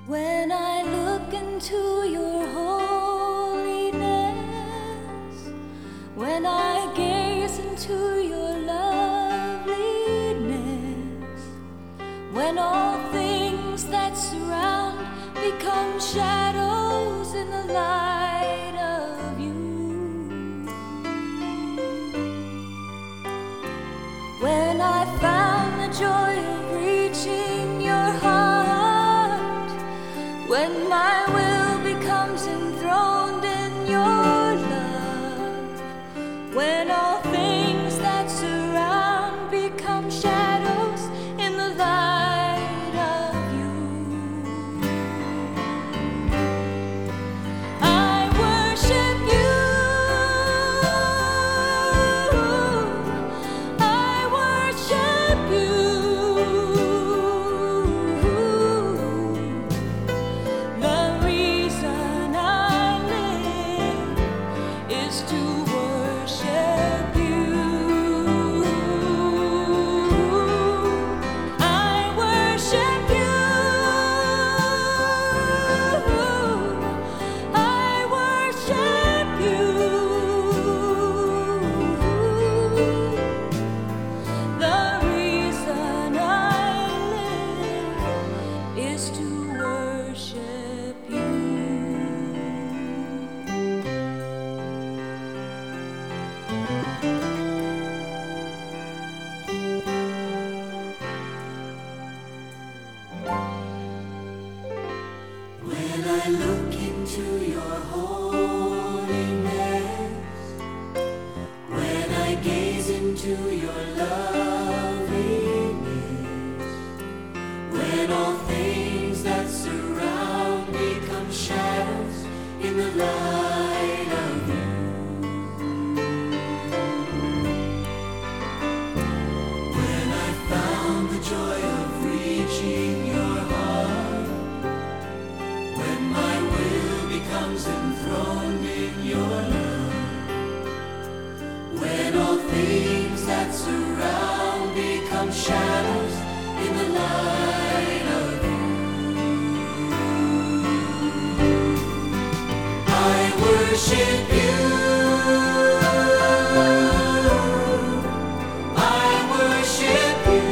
When I look into your holiness, when I gaze into your loveliness, when all things that surround become shadows in the light of you, when I found the joy of reaching your heart, when my will becomes enthroned in your love, when all things that surround become shadows in the light of you, I worship you, I worship you. The reason I live is to worship you. I worship you. I worship you. The reason I live is to worship you. When I look into your holiness, when I gaze into your loveliness, when all things that surround become shadows in the light of you, when I found the joy of reaching your heart, when my will becomes enthroned in your love, when all things that surround become shadows in the light of you, I worship you. I worship you.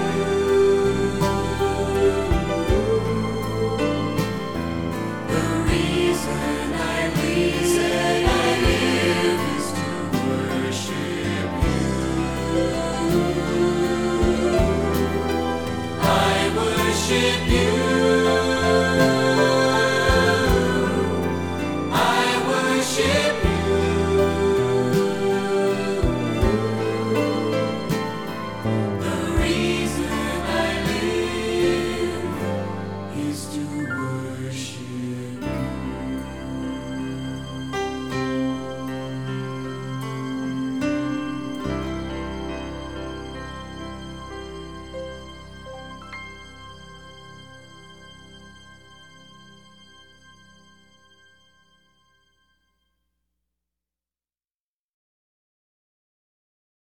The reason I live is to worship you. I worship you.